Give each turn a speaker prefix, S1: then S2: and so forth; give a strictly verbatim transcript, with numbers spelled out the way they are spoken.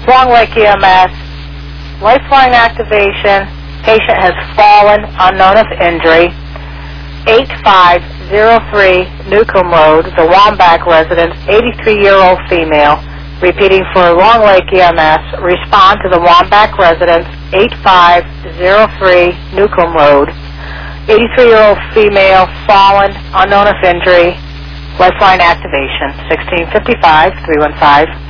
S1: Long Lake E M S, lifeline activation, patient has fallen, unknown of injury, eight five zero three Newcomb Road, the Wambach residence, eighty-three-year-old female. Repeating for Long Lake E M S, respond to the Wambach residence, eight five zero three Newcomb Road, eighty-three-year-old female, fallen, unknown of injury, lifeline activation, sixteen fifty-five, three one five.